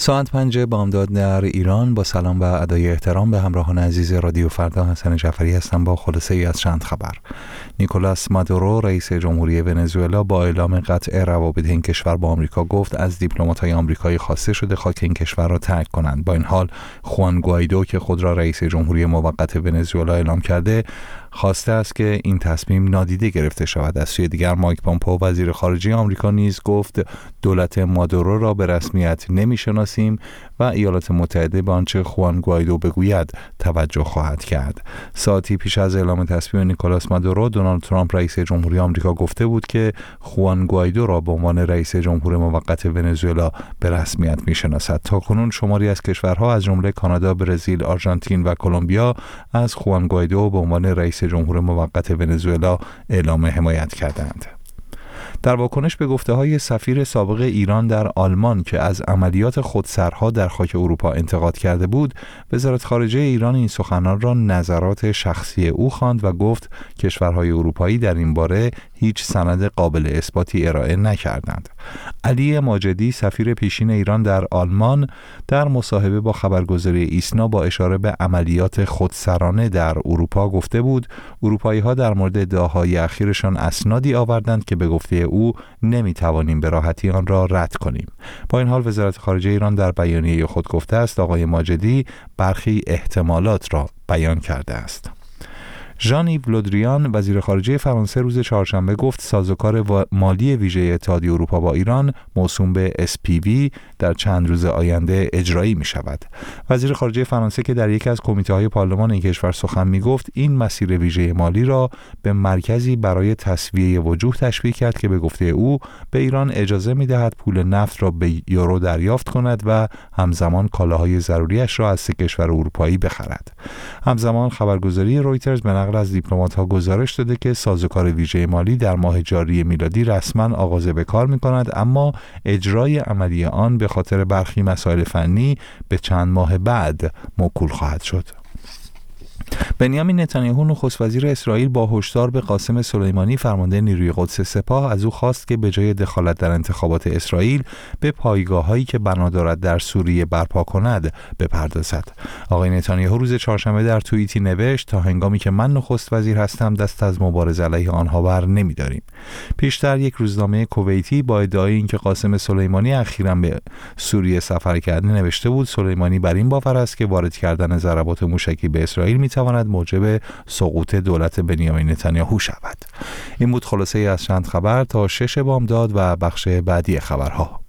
ساعت 5 بامداد در ایران. با سلام و ادای احترام به همراهان عزیز رادیو فردا، حسن جعفری هستم با خلاصه ای از چند خبر. نیکولاس مادورو رئیس جمهوری ونزوئلا با اعلام قطع روابط این کشور با آمریکا گفت از دیپلمات‌های آمریکایی خواسته شده خاک این کشور را ترک کنند. با این حال خوان گوایدو که خود را رئیس جمهوری موقت ونزوئلا اعلام کرده خواسته است که این تصمیم نادیده گرفته شود. از سوی دیگر مایک پامپئو وزیر خارجه آمریکا نیز گفت دولت مادورو را به رسمیت نمی‌شناسیم و ایالات متحده به آنچه خوان گوایدو بگوید توجه خواهد کرد. ساعتی پیش از اعلام تصمیم نیکولاس مادورو، دونالد ترامپ رئیس جمهوری آمریکا گفته بود که خوان گوایدو را به عنوان رئیس جمهور موقت ونزوئلا به رسمیت می‌شناسد. تاکنون شماری از کشورها از جمله کانادا، برزیل، آرژانتین و کلمبیا از خوان گوایدو به عنوان رئیس جمهور موقت ونزوئلا اعلام حمایت کردند. در واکنش به گفته‌های سفیر سابق ایران در آلمان که از عملیات خودسرها در خاک اروپا انتقاد کرده بود، وزارت خارجه ایران این سخنان را نظرات شخصی او خواند و گفت کشورهای اروپایی در این باره هیچ سند قابل اثباتی ارائه نکردند. علی ماجدی سفیر پیشین ایران در آلمان در مصاحبه با خبرگزاری ایسنا با اشاره به عملیات خودسرانه در اروپا گفته بود اروپایی‌ها در مورد ادعاهای اخیرشان اسنادی آوردند که به گفته او نمی‌توانیم به راحتی آن را رد کنیم. با این حال وزارت خارجه ایران در بیانیه خود گفته است آقای ماجدی برخی احتمالات را بیان کرده است. ژان-ایو لودریان وزیر خارجه فرانسه روز چهارشنبه گفت سازوکار مالی ویژه اتحادیه اروپا با ایران موسوم به SPV در چند روز آینده اجرایی می شود. وزیر خارجه فرانسه که در یکی از کمیته‌های پارلمان این کشور سخن می گفت این مسیر ویژه مالی را به مرکزی برای تسویه وجوه تشبیه کرد که به گفته او به ایران اجازه می دهد پول نفت را به یورو دریافت کند و همزمان کالاهای ضروریش را از سه کشور اروپایی بخرد. همزمان خبرگزاری رویترز به نقل از دیپلمات‌ها گزارش داده که سازوکار ویژه مالی در ماه جاری میلادی رسما آغاز به کار می‌کند، اما اجرای عملی آن به خاطر برخی مسائل فنی به چند ماه بعد موکول خواهد شد. بنیامین نتانیاهو نخست وزیر اسرائیل با هشدار به قاسم سلیمانی فرمانده نیروی قدس سپاه از او خواست که به جای دخالت در انتخابات اسرائیل به پایگاه‌هایی که بنا دارد در سوریه برپا کند بپردازد. آقای نتانیاهو روز چهارشنبه در توییتی نوشت تا هنگامی که من نخست وزیر هستم دست از مبارزه علیه آنها بر نمی‌داریم. پیشتر یک روزنامه کویتی با ادعای اینکه قاسم سلیمانی اخیراً به سوریه سفر کرده نوشته بود سلیمانی بر این باور است که وارد کردن ضربات موشکی به اسرائیل می‌تواند موجب سقوط دولت بنیامین نتانیاهو شود. این بود خلاصه ای از چند خبر تا 6 بامداد و بخش بعدی خبرها.